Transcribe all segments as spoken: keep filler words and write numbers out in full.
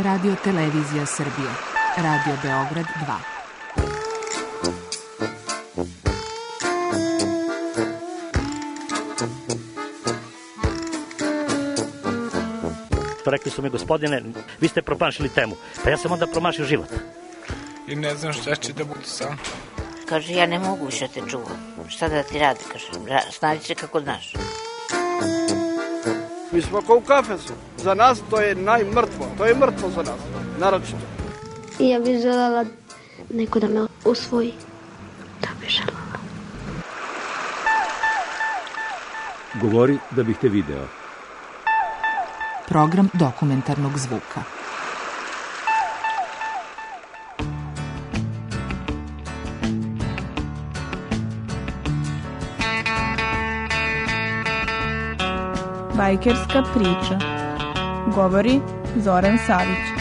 Radio Televizija Srbije. Radio Beograd dva. Rekli su mi, gospodine, vi ste promašili temu. Pa ja sam onda promašio život. I ne znam šta će da bude sam. Kaže, ja ne mogu više te čuvam. Šta da ti radi, kaže, snađi se kako znaš. Mi smo kao u kafesu. Za nas to je najmrtvo. To je mrtvo za nas, naročito. I ja bih željela neko da me usvoji. Da bih željela. Govori da bih te video. Program dokumentarnog zvuka. Bajkerska priča. Govori Zoran Savić.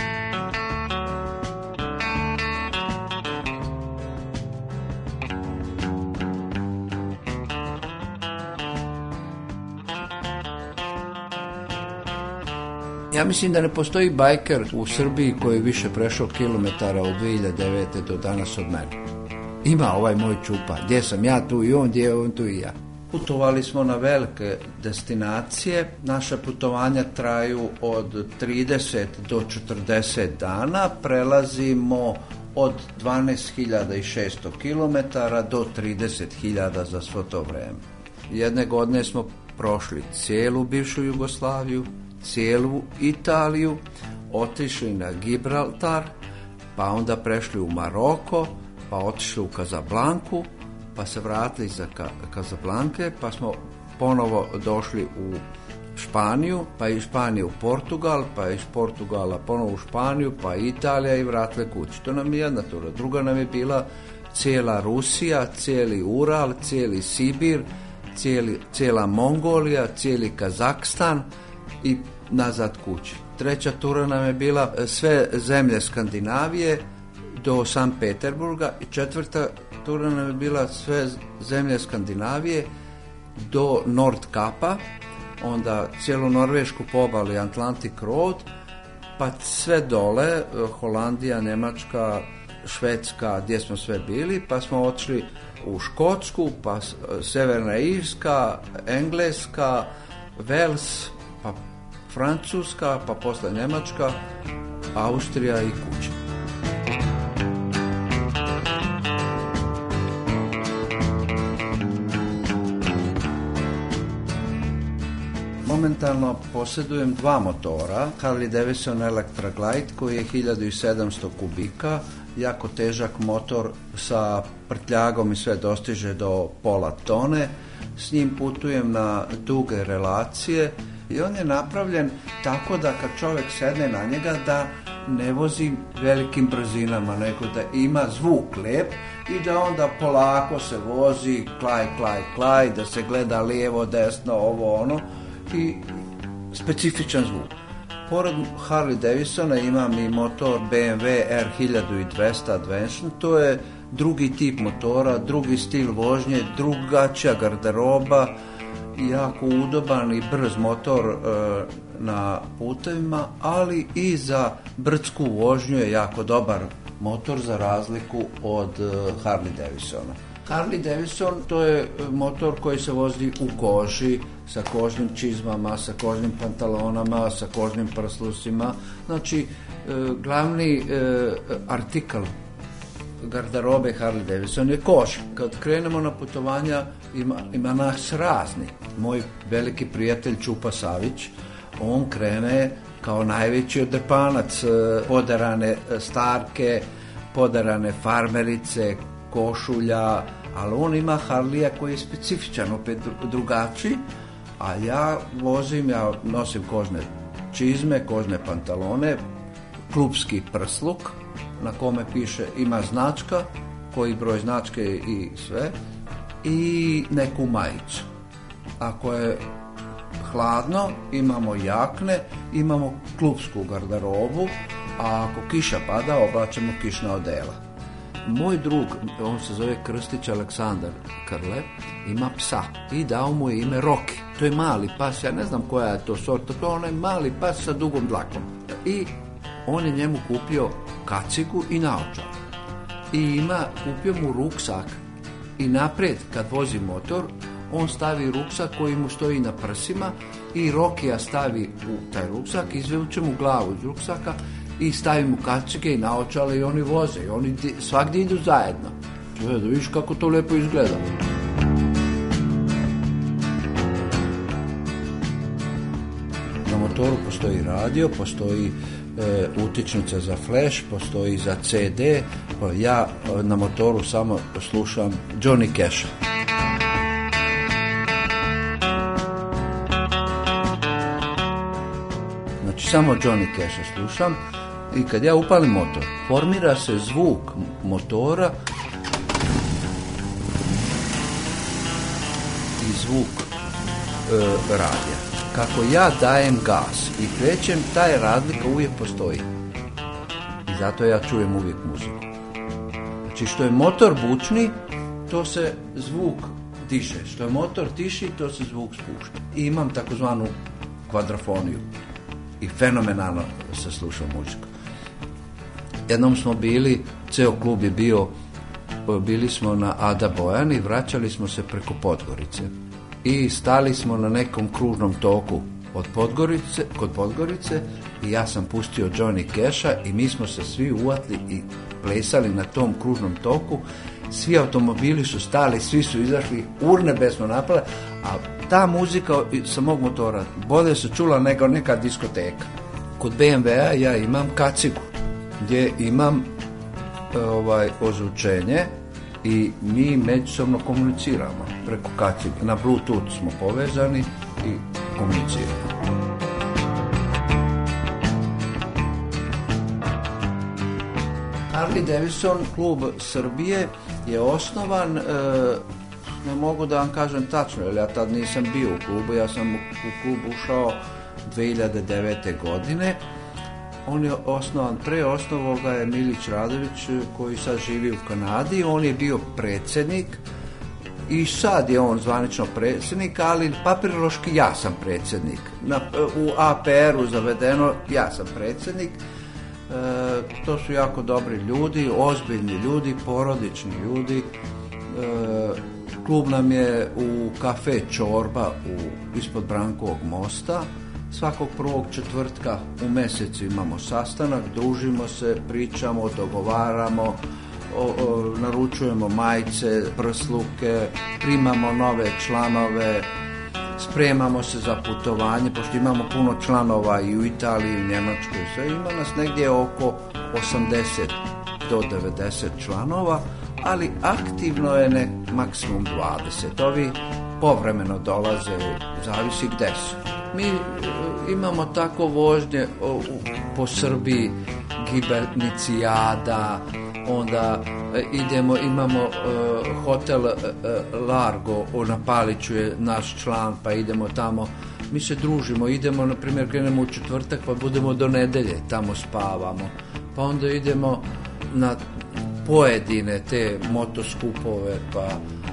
Ja mislim da ne postoji bajker u Srbiji koji je više prešao kilometara od dve hiljade devete do danas od mene. Ima ovaj moj Čupa, gdje sam ja tu i on, gdje je on tu i ja. Putovali smo na velike destinacije, naša putovanja traju od trideset do četrdeset dana, prelazimo od dvanaest hiljada šesto kilometara do trideset hiljada za svo to vreme. Jedne godine smo prošli cijelu bivšu Jugoslaviju, cijelu Italiju, otišli na Gibraltar, pa onda prešli u Maroko, pa otišli u Kazablanku, pa se vratili za Kazablanke, pa smo ponovo došli u Španiju, pa iz Španije u Portugal, pa iz Portugala ponovo u Španiju, pa Italija i vratili kući. To nam je jedna tura. Druga nam je bila cijela Rusija, cijeli Ural, cijeli Sibir, cijeli, cijela Mongolija, cijeli Kazakstan i nazad kući. Treća tura nam je bila sve zemlje Skandinavije do Sankt Peterburga i četvrta tura nam je bila sve zemlje Skandinavije do Nordkapa, onda cijelu Norvešku pobali Atlantic Road, pa sve dole, Holandija, Njemačka, Švedska, gdje smo sve bili, pa smo otišli u Škotsku, pa Severna Irska, Engleska, Wales, pa Francuska, pa posle Njemačka, Austrija i kuća. Momentalno posjedujem dva motora, Harley Davidson Electra Glide koji je hiljadu sedamsto kubika, jako težak motor sa prtljagom i sve dostiže do pola tone. S njim putujem na duge relacije i on je napravljen tako da kad čovjek sedne na njega da ne vozi velikim brzinama, nego da ima zvuk lijep i da onda polako se vozi, klaj, klaj, klaj, da se gleda lijevo, desno, ovo, ono i specifičan zvuk. Pored Harley Davidsona imam i motor B M W R hiljadu dvesta Adventure, to je drugi tip motora, drugi stil vožnje, drugačija garderoba, jako udoban i brz motor e, na putevima, ali i za brdsku vožnju je jako dobar motor za razliku od e, Harley Davidsona. Harley Davidson to je motor koji se vozi u koži, sa kožnim čizmama, sa kožnim pantalonama, sa kožnim prslusima. Znači, e, glavni e, artikl garderobe Harley Davidson je koža. Kad krenemo na putovanja, ima, ima nas razni. Moj veliki prijatelj Čupa Savić, on krene kao najveći odrpanac, poderane starke, poderane farmerice, košulja, ali on ima Harlija koji je specifičan, opet drugačiji, a ja vozim, ja nosim kožne čizme, kožne pantalone, klupski prsluk, na kome piše, ima značka, koji broj značke i sve, i neku majicu. Ako je hladno, imamo jakne, imamo klupsku garderobu, a ako kiša pada, oblačimo kišna odela. Moj drug, on se zove Krstić Aleksandar Krle, ima psa i dao mu je ime Roki. To je mali pas, ja ne znam koja je to sorta, to je onaj mali pas sa dugom dlakom. I on je njemu kupio kacigu i naočale. I ima, kupio mu ruksak i naprijed kad vozi motor, on stavi ruksak koji mu stoji na prsima i Rokija stavi u taj ruksak, izvuče mu glavu iz ruksaka i stavi mu kacige i naočale i oni voze. I oni svagdje idu zajedno. Čuvaj, da vidiš kako to lijepo izgleda. Na motoru postoji radio, postoji e, utičnica za flash, postoji za ce de. Ja na motoru samo slušam Johnny Casha. Znači samo Johnny Casha slušam i kad ja upalim motor, formira se zvuk motora i zvuk e, radija. Kako ja dajem gas i krećem, taj razlika uvijek postoji. I zato ja čujem uvijek muziku. Znači što je motor bučni, to se zvuk diše. Što je motor tiši, to se zvuk spušta. I imam takozvanu kvadrafoniju. I fenomenalno se sluša muzika. Jednom smo bili, ceo klub je bio, bili smo na Ada Bojani, vraćali smo se preko Podgorice. I stali smo na nekom kružnom toku od Podgorice, kod Podgorice i ja sam pustio Johnny Casha i mi smo se svi uvatli i plesali na tom kružnom toku. Svi automobili su stali, svi su izašli, urnebe smo napali, a ta muzika sa mog motora bolje se čula nego neka diskoteka. Kod be em ve-a ja imam kacigu gdje imam ovaj, ozvučenje i mi međusobno komuniciramo preko kacige. Na Bluetooth smo povezani i komuniciramo. Harley Davidson klub Srbije je osnovan, e, ne mogu da vam kažem tačno, jer ja tad nisam bio u klubu, ja sam u, u klub ušao dve hiljade devete. godine. On je osnovan, pre osnovao ga je Milić Radović koji sad živi u Kanadi, on je bio predsjednik i sad je on zvanično predsjednik, ali papirološki ja sam predsjednik. Na, u a pe er-u zavedeno ja sam predsjednik. E, to su jako dobri ljudi, ozbiljni ljudi, porodični ljudi. E, klub nam je u kafe Čorba u, ispod Brankovog mosta. Svakog prvog četvrtka u mjesecu imamo sastanak, družimo se, pričamo, dogovaramo, o, o, naručujemo majice, prsluke, primamo nove članove, spremamo se za putovanje, pošto imamo puno članova i u Italiji, i u Njemačkoj, sve ima nas negdje oko osamdeset do devedeset članova, ali aktivno je ne maksimum dvadeset. Ovi povremeno dolaze, zavisi gde su. Mi imamo tako vožnje o, u, po Srbiji, Gibernicijada, onda e, idemo, imamo e, hotel e, Largo, na Paliću je naš član, pa idemo tamo, mi se družimo, idemo, na primjer, krenemo u četvrtak, pa budemo do nedelje, tamo spavamo, pa onda idemo na pojedine te motoskupove, pa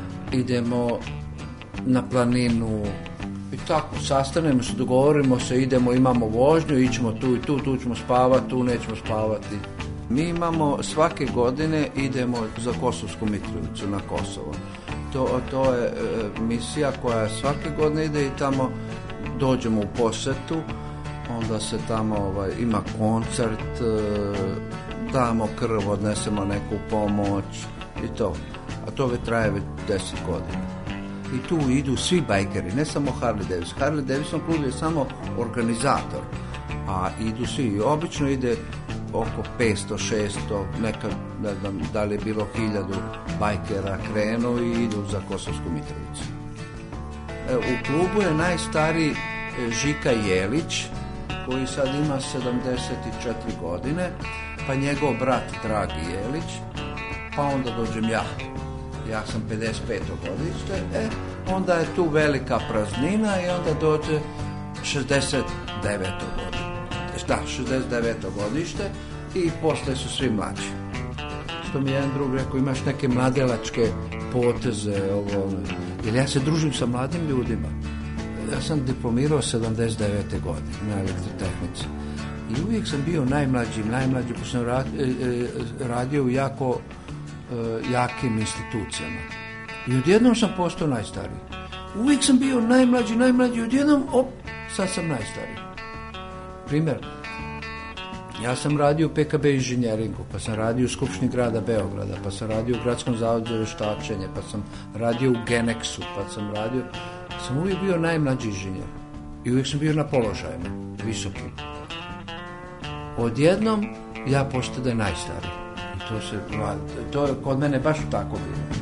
idemo na planinu, i tako, sastanemo se, dogovorimo se, idemo, imamo vožnju, ićemo tu i tu, tu ćemo spavati, tu nećemo spavati. Mi imamo svake godine, idemo za Kosovsku Mitrovicu, na Kosovo. To, to je e, misija koja svake godine ide i tamo dođemo u posetu, onda se tamo ovaj, ima koncert, e, damo krv, odnesemo neku pomoć i to. A to već traje već deset godina. I tu idu svi bajkeri, ne samo Harley Davidson. Harley Davidson klub je samo organizator, a idu svi. I obično ide oko petsto šesto, nekad, ne znam, da li je bilo hiljadu bajkera krenu i idu za Kosovsku Mitrovicu. E, u klubu je najstariji Žika Jelić, koji sad ima sedamdeset četiri godine, pa njegov brat Dragi Jelić, pa onda dođem ja. Ja sam pedeset peto godište, e, onda je tu velika praznina i onda dođe šezdeset deveto godište. Da, šezdeset deveto godište i posle su svi mlađi. Što mi jedan drug rekao, imaš neke mladelačke poteze, ovo, jer ja se družim sa mladim ljudima. Ja sam diplomirao sedamdeset devete godine na elektrotehnici. I uvijek sam bio najmlađi, najmlađi, pa sam radio u jako jakim institucijama. I odjednom sam postao najstariji. Uvijek sam bio najmlađi, najmlađi, odjednom, op, sad sam najstariji. Primjer, ja sam radio u P K B inženjeringu, pa sam radio u Skupštini grada Beograda, pa sam radio u Gradskom zavodu za vještačenje, pa sam radio u Genexu, pa sam radio... Sam uvijek bio najmlađi inženjer. I uvijek sam bio na položajima, visokim. Odjednom, ja postao da je najstariji. I to se, to je kod mene baš tako bilo.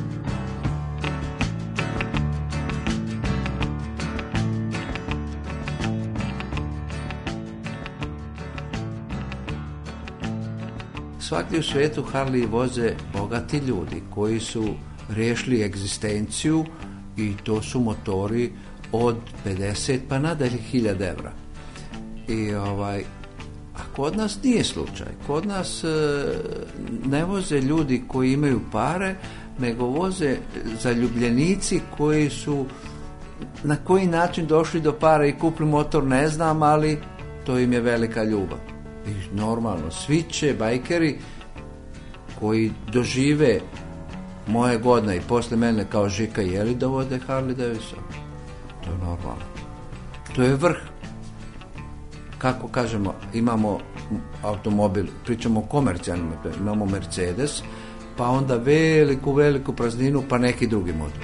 Svakdje u svijetu Harley voze bogati ljudi koji su riješili egzistenciju i to su motori od pedeset pa nadalje hiljada evra. I ovaj, a kod nas nije slučaj. Kod nas e, ne voze ljudi koji imaju pare, nego voze zaljubljenici koji su na koji način došli do para i kupili motor ne znam, ali to im je velika ljubav. I normalno, svi će bajkeri koji dožive moje godine i posle mene kao Žika i Jeli da vode Harley Davidson. To je normalno. To je vrh. Kako kažemo, imamo automobil, pričamo o komercijalnim, imamo Mercedes, pa onda veliku, veliku prazninu, pa neki drugi model.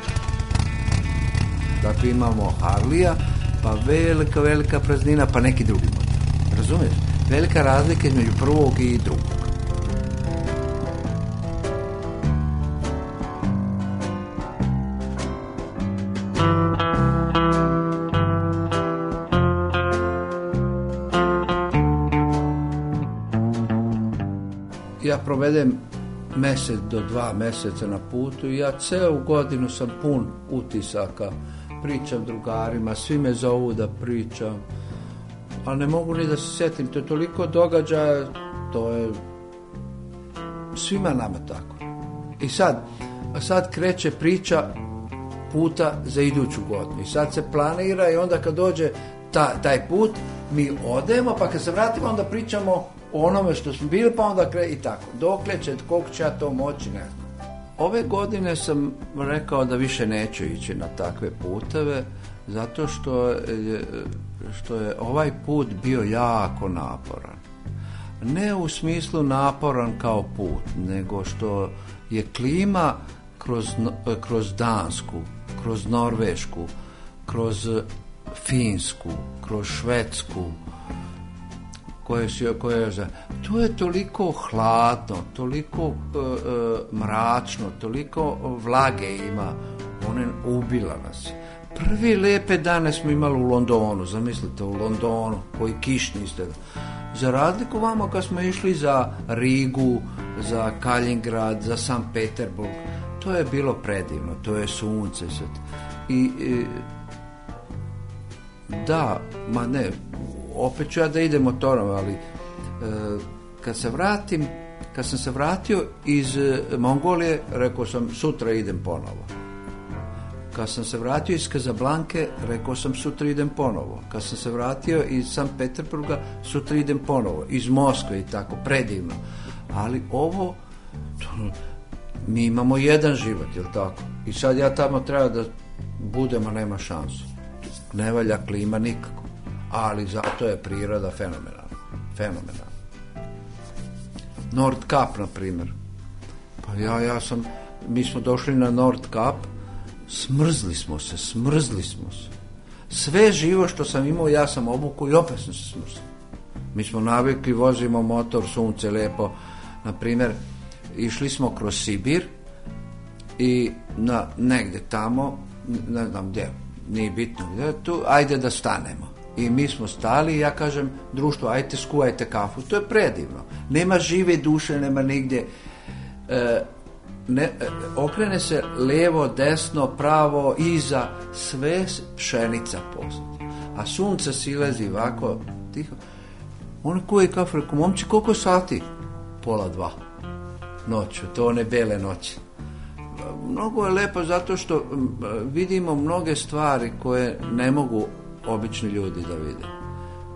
Dakle, imamo Harleya, pa velika, velika praznina, pa neki drugi model. Razumiješ? Velika razlika između prvog i drugog. Ja provedem mjesec do dva mjeseca na putu i ja celu godinu sam pun utisaka. Pričam drugarima, svi me zovu da pričam. Ali ne mogu ni da se sjetim, to je toliko događaja, to je svima nama tako. I sad, a sad kreće priča puta za iduću godinu. I sad se planira i onda kad dođe ta, taj put, mi odemo, pa kad se vratimo onda pričamo o onome što smo bili, pa onda kreće i tako. Dokle će, koliko će ja to moći, ne znam. Ove godine sam rekao da više neću ići na takve puteve, zato što je, što je ovaj put bio jako naporan. Ne u smislu naporan kao put, nego što je klima kroz, kroz Dansku, kroz Norvešku, kroz Finsku, kroz Švedsku, koje su, koje, to je toliko hladno, toliko uh, uh, mračno, toliko vlage ima, ona je ubila nas. Prvi lijepe dane smo imali u Londonu, zamislite, u Londonu, koji kišni ste. Za razliku vamo kad smo išli za Rigu, za Kalingrad, za Sankt Peterburg, to je bilo predivno, to je sunce. I, i da, ma ne, opet ću ja da idem motorom, ali e, kad se vratim, kad sam se vratio iz Mongolije, rekao sam sutra idem ponovo. Kad sam se vratio iz Kazablanke, rekao sam sutra idem ponovo. Kad sam se vratio iz Sankt Peterburga, sutra idem ponovo. Iz Moskve i tako, predivno. Ali ovo, to, mi imamo jedan život, jel tako? I sad ja tamo treba da budemo, nema šansu. Ne valja klima nikako. Ali zato je priroda fenomenalna. Fenomenalna. Nordkap, na primjer. Pa ja, ja sam, mi smo došli na Nordkap, smrzli smo se, smrzli smo se. Sve živo što sam imao, ja sam obuku i opet sam se smrzli. Mi smo navikli, vozimo motor, sunce lijepo. Na primjer, išli smo kroz Sibir i na, negdje tamo, ne znam gdje, nije bitno gdje, tu, ajde da stanemo. I mi smo stali i ja kažem, društvo, ajte skuvajte kafu. To je predivno. Nema žive duše, nema nigdje. E, ne, e, okrene se levo, desno, pravo, iza, sve pšenica postoji. A sunce silazi ovako, tiho. Oni koji kafu, rekao, momči, koliko sati? Pola dva. Noću, to one bele noći. Mnogo je lepo zato što vidimo mnoge stvari koje ne mogu obični ljudi da vide.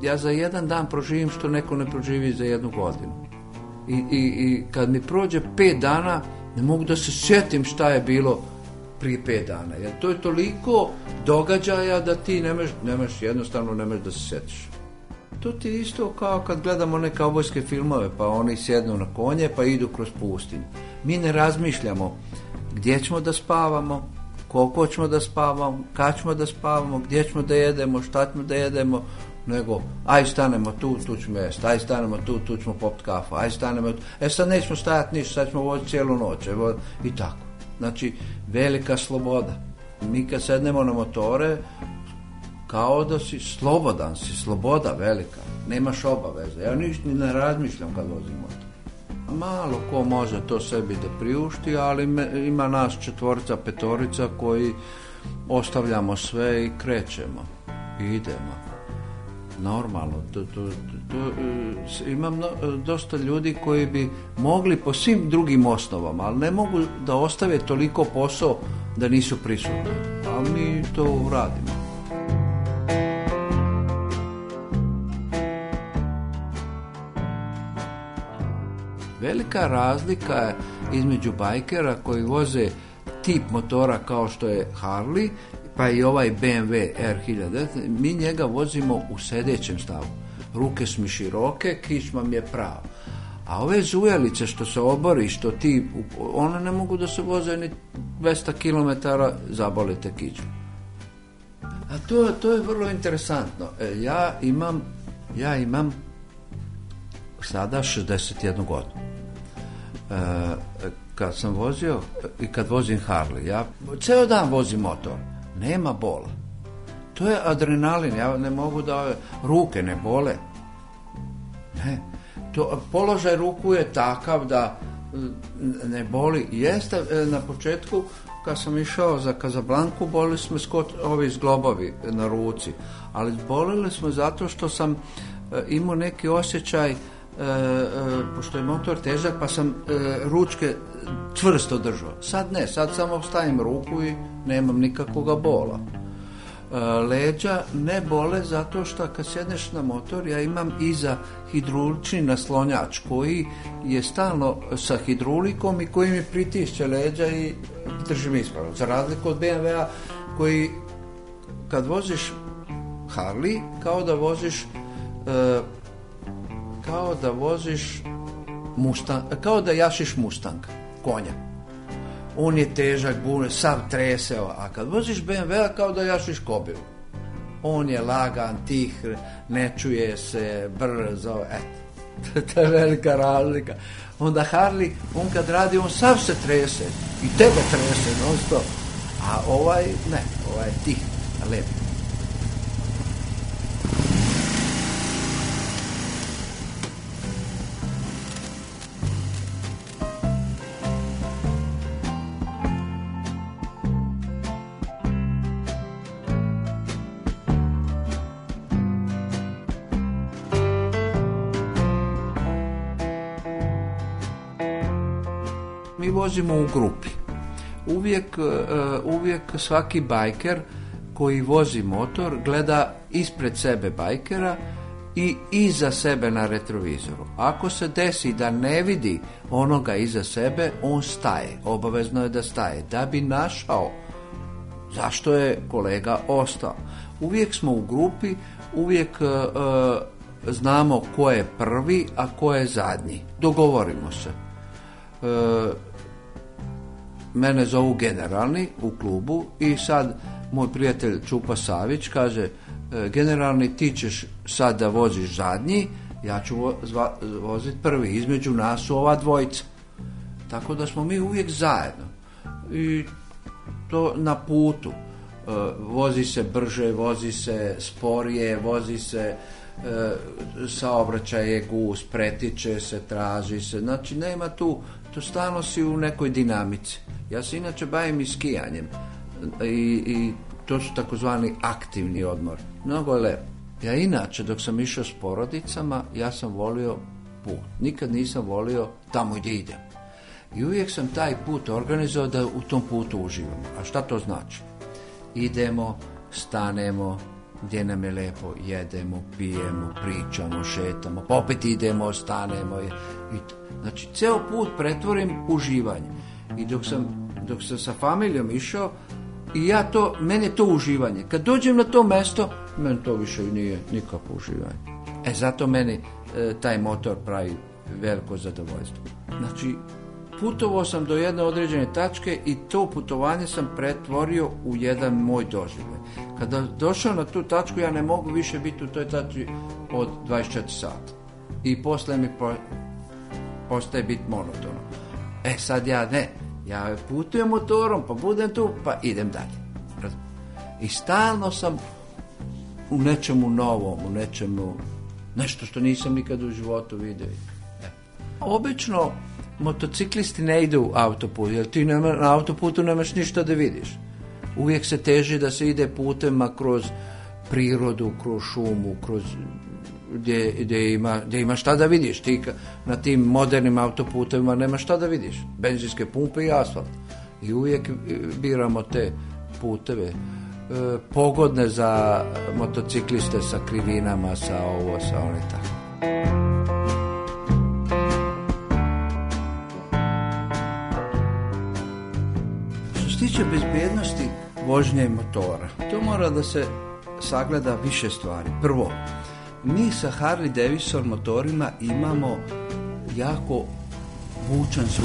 ja za jedan dan proživim što neko ne proživi za jednu godinu. I, i, i kad mi prođe pet dana, ne mogu da se sjetim šta je bilo prije pet dana. Jer to je toliko događaja da ti nemaš, nemaš jednostavno nemaš da se sjetiš. To ti je isto kao kad gledamo neke kaubojske filmove, pa oni sjednu na konje pa idu kroz pustinju. Mi ne razmišljamo gdje ćemo da spavamo, koliko ćemo da spavamo, kad ćemo da spavamo, gdje ćemo da jedemo, šta ćemo da jedemo, nego aj stanemo tu, tu ćemo jesti, aj stanemo tu, tu ćemo popiti kafu, aj stanemo tu, e sad nećemo stajati ništa, sad ćemo voziti cijelu noć, evo, i tako. Znači, velika sloboda. Mi kad sednemo na motore, kao da si slobodan, si sloboda velika, nemaš obaveze. Ja ništa ne razmišljam kad vozim motor. Malo ko može to sebi da priušti, ali me, ima nas četvorica, petorica koji ostavljamo sve i krećemo i idemo. Normalno, to, to, to, imam no, dosta ljudi koji bi mogli po svim drugim osnovama, ali ne mogu da ostave toliko posao da nisu prisutni. A mi to radimo. Velika razlika je između bajkera koji voze tip motora kao što je Harley, pa i ovaj B M W R hiljadu. Mi njega vozimo u sedećem stavu. Ruke su mi široke, kičma mi je prava. A ove zujalice što se obori, što ti, one ne mogu da se voze ni dvesta kilometara, zabolite kičmu. A to, to je vrlo interesantno. Ja imam, ja imam sada šezdeset jednu godinu. E, kad sam vozio i kad vozim Harley, ja ceo dan vozim motor, nema bola. To je adrenalin, ja ne mogu da, ruke ne bole. Ne. To, položaj ruku je takav da ne boli. Jeste, na početku kad sam išao za Kazablanku, bolili smo skot, ovi zglobovi na ruci, ali bolili smo zato što sam imao neki osjećaj, E, e, pošto je motor težak, pa sam e, ručke čvrsto držao. Sad ne, sad samo stavim ruku i nemam nikakvoga bola. E, leđa ne bole zato što kad sjedneš na motor, ja imam iza hidrulični naslonjač koji je stalno sa hidrulikom i koji mi pritišće leđa i drži mi ispravno. Za razliku od B M W-a koji kad voziš Harley, kao da voziš e, kao da voziš Mustang, kao da jašiš Mustang, konja. On je težak, bune, sav treseo, a kad voziš B M W-a kao da jašiš kobilu. On je lagan, tih, ne čuje se, brzo, eto. To je velika razlika. Onda Harley, on kad radi, on sav se trese, i tebe trese, non stop. A ovaj, ne, ovaj je tih, lep. Mi vozimo u grupi. Uvijek, uvijek svaki bajker koji vozi motor gleda ispred sebe bajkera i iza sebe na retrovizoru. Ako se desi da ne vidi onoga iza sebe, on staje. Obavezno je da staje. Da bi našao zašto je kolega ostao. Uvijek smo u grupi, uvijek uh, znamo ko je prvi, a ko je zadnji. Dogovorimo se. Uh, mene zovu generalni u klubu i sad moj prijatelj Čupa Savić kaže, generalni, ti ćeš sad da voziš zadnji, ja ću vo- voziti prvi, između nas su ova dvojica. Tako da smo mi uvijek zajedno i to na putu. Uh, vozi se brže, vozi se sporije, vozi se uh, saobraćaj je gus, pretiče se, traži se, znači nema tu, to stalno si u nekoj dinamici. Ja se inače bavim i skijanjem i, i to su takozvani aktivni odmor. Mnogo je lepo. Ja inače dok sam išao s porodicama, ja sam volio put. Nikad nisam volio tamo gdje idem. I uvijek sam taj put organizovao da u tom putu uživam. A šta to znači? Idemo, stanemo, gdje nam je lepo, jedemo, pijemo, pričamo, šetamo, pa opet idemo, ostanemo. I, znači, ceo put pretvorim uživanje. I dok sam, dok sam sa familijom išao, i ja to, meni je to uživanje. Kad dođem na to mesto, meni to više nije nikakvo uživanje. E, zato meni e, taj motor pravi veliko zadovoljstvo. Znači, putovao sam do jedne određene tačke i to putovanje sam pretvorio u jedan moj doživljaj. Kada došao na tu tačku, ja ne mogu više biti u toj tački od dvadeset četiri sata. I posle mi po, postaje biti monotono. E, sad ja ne. Ja putujem motorom, pa budem tu, pa idem dalje. I stalno sam u nečemu novom, u nečemu, nešto što nisam nikad u životu vidio. E. Obično motociklisti ne idu autoput, jer ti nema, na autoputu nemaš ništa da vidiš. Uvijek se teži da se ide putem kroz prirodu, kroz šumu, kroz gdje, gdje, ima, gdje ima šta da vidiš. Ti na tim modernim autoputovima nema šta da vidiš. Benzinske pumpe i asfalt. I uvijek biramo te puteve e, pogodne za motocikliste sa krivinama, sa ovo, sa ono i tako. Što se tiče bezbjednosti vožnje motora, to mora da se sagleda više stvari. Prvo, mi sa Harley Davidson motorima imamo jako bučan zvuk.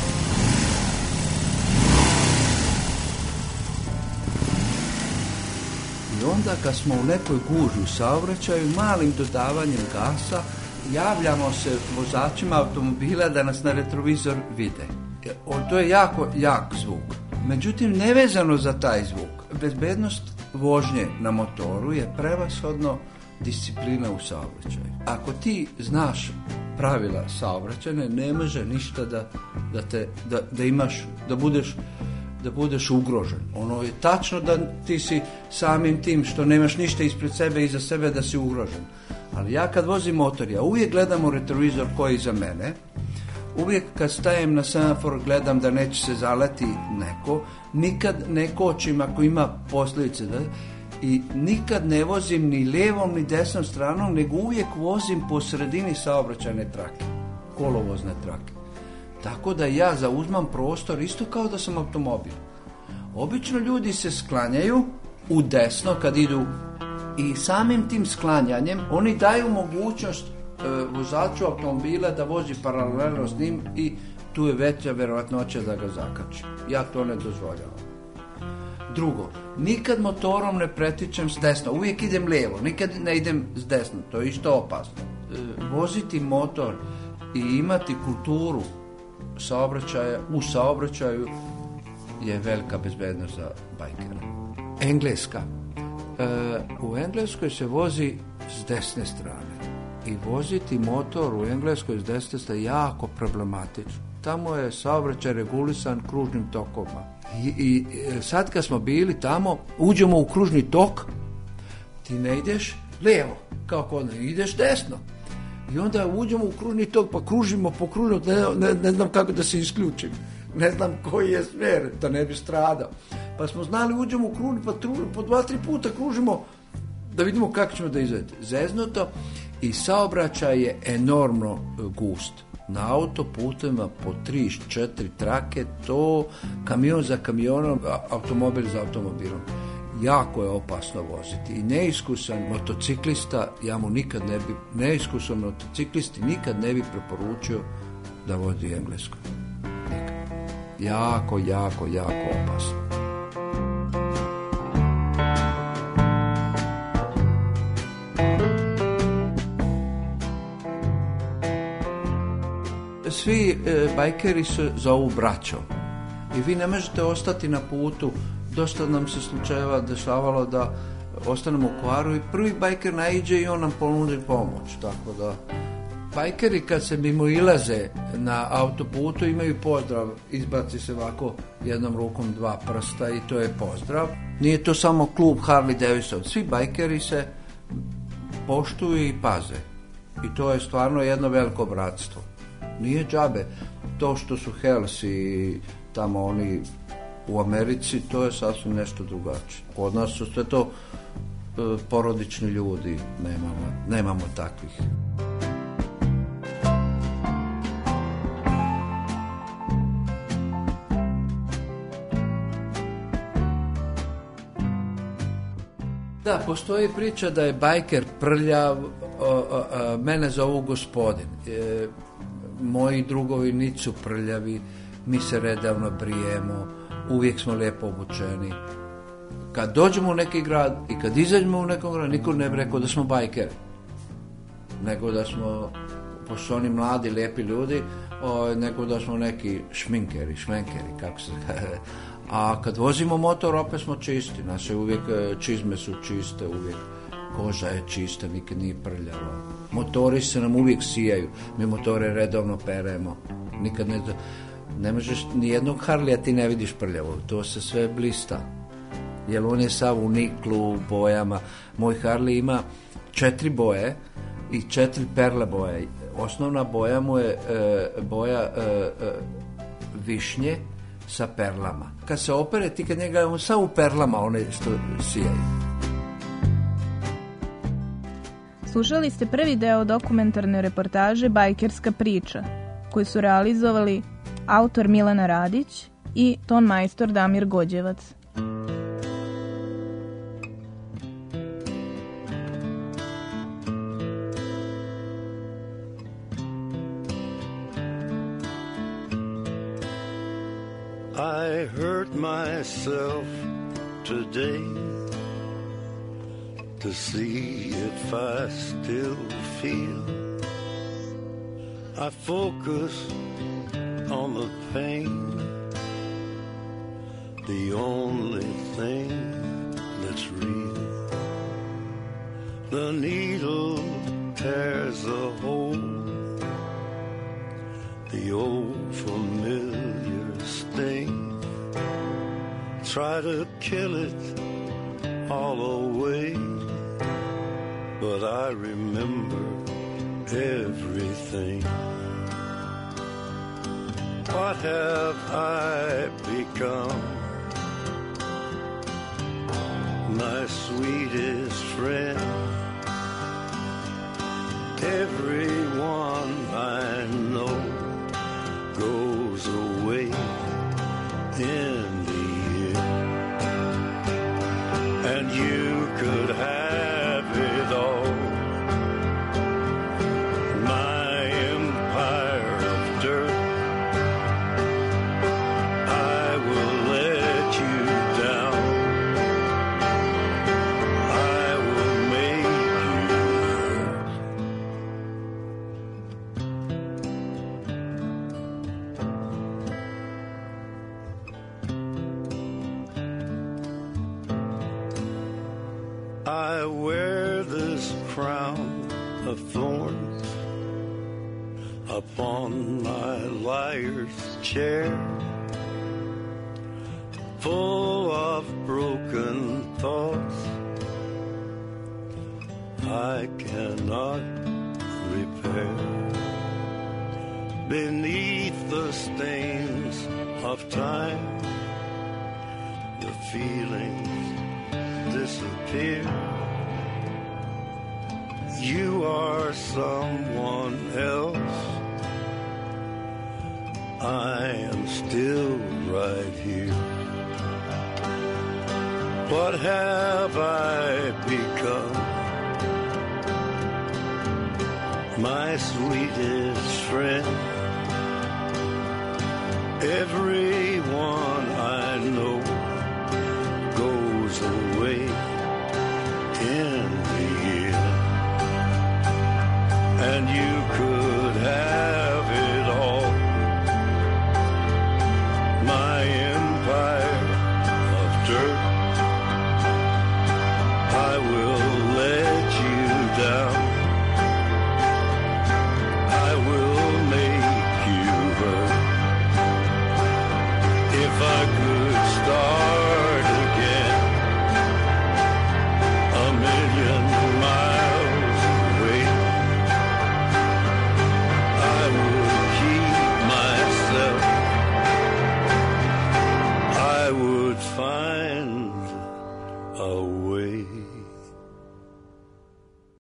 I onda kad smo u nekoj gužvi u saobraćaju, malim dodavanjem gasa, javljamo se vozačima automobila da nas na retrovizor vide. To je jako jak zvuk. Međutim, nevezano za taj zvuk, bezbednost vožnje na motoru je prevashodno disciplina u saobraćaju. Ako ti znaš pravila saobraćajne, ne može ništa da, da, te, da, da imaš, da budeš, da budeš ugrožen. Ono je tačno da ti si samim tim što nemaš ništa ispred sebe i iza sebe da si ugrožen. Ali ja kad vozim motor, ja uvijek gledam u retrovizor koji je iza mene, uvijek kad stajem na semafor gledam da neće se zaleti neko, nikad ne kočim ako ima posljedice, da, i nikad ne vozim ni lijevom ni desnom stranom, nego uvijek vozim po sredini saobraćajne trake, kolovozne trake. Tako da ja zauzmam prostor isto kao da sam automobil. Obično ljudi se sklanjaju u desno kad idu i samim tim sklanjanjem oni daju mogućnost e, vozaču automobila da vozi paralelno s njim i tu je veća vjerojatnoća da ga zakači. Ja to ne dozvoljavam. Drugo, nikad motorom ne pretičem s desno, uvijek idem lijevo, nikad ne idem s desno, to je isto opasno. E, voziti motor i imati kulturu saobraćaja, u saobraćaju je velika bezbednost za bajkera. Engleska. E, u Engleskoj se vozi s desne strane i voziti motor u Engleskoj s desne strane je jako problematično. Tamo je saobraćaj regulisan kružnim tokovima. I, i sad kad smo bili tamo, uđemo u kružni tok, ti ne ideš lijevo, kao kod ne, ideš desno. I onda uđemo u kružni tok, pa kružimo po kružnom, ne, ne, ne znam kako da se isključim. Ne znam koji je smjer, da ne bi stradao. Pa smo znali, uđemo u kružni, pa tru, po dva, tri puta kružimo, da vidimo kako ćemo da izvedete. Zeznuto i saobraćaj je enormno gust. Na autoputima po tri, četiri trake, to kamion za kamionom, automobil za automobilom. Jako je opasno voziti i neiskusan motociklista, ja mu nikad ne bi, neiskusan motociklisti nikad ne bi preporučio da vozi Englesku. Nikad. Jako, jako, jako opasno. Svi e, bajkeri se zovu braćom i vi ne možete ostati na putu. Dosta nam se slučajeva dešavalo da ostanemo u kvaru i prvi bajker naiđe i on nam ponudi pomoć. Tako da bajkeri kad se mimo ilaze na autoputu imaju pozdrav, izbaci se ovako jednom rukom dva prsta i to je pozdrav. Nije to samo klub Harley Davidson, svi bajkeri se poštuju i paze i to je stvarno jedno veliko bratstvo. Nije džabe to što su Hells i tamo oni u Americi, to je sasvim nešto drugačije. Kod nas su sve to porodični ljudi, nemamo, nemamo takvih. Da, postoji priča da je bajker prljav, o, o, o, mene zovu gospodin. E, moji drugovi nisu prljavi, mi se redavno brijemo, uvijek smo lijepo obučeni. Kad dođemo u neki grad i kad izađemo u nekom gradu, niko ne bi rekao da smo bajkeri. Nego da smo, pošto oni mladi, lijepi ljudi, o, nego da smo neki šminkeri, šmenkeri, kako se kaže. A kad vozimo motor, opet smo čisti. Naše uvijek čizme su čiste, uvijek koža je čista, nikad nije prljava. Motori se nam uvijek sijaju. Mi motore redovno peremo. Nikad ne... Ne možeš, nijednog Harlija ti ne vidiš prljavo. To se sve blista. Jer on je sav u niklu, u bojama. Moj Harley ima četiri boje i četiri perle boje. Osnovna boja mu je e, boja e, e, višnje sa perlama. Kad se opere, ti kad njega on sav u perlama, one što sijaju. Slušali ste prvi deo dokumentarne reportaže Bajkerska priča, koju su realizovali autor Milana Radić i ton majstor Damir Gođevac. I hurt myself today to see if I still feel. I focus on the pain, the only thing that's real. The needle tears a hole, the old familiar sting. Try to kill it all away, but I remember everything. What have I become? My sweetest friend. Everyone I know goes away in the end, and you could have it all. My empire of dirt, I will let you down. I will make you hurt. I wear this crown of thorns upon my liar's chair, full of broken thoughts I cannot repair. Beneath the stains of time, the feelings disappear. You are someone else, I am still right here. What have I become? My sweetest friend. Everyone I know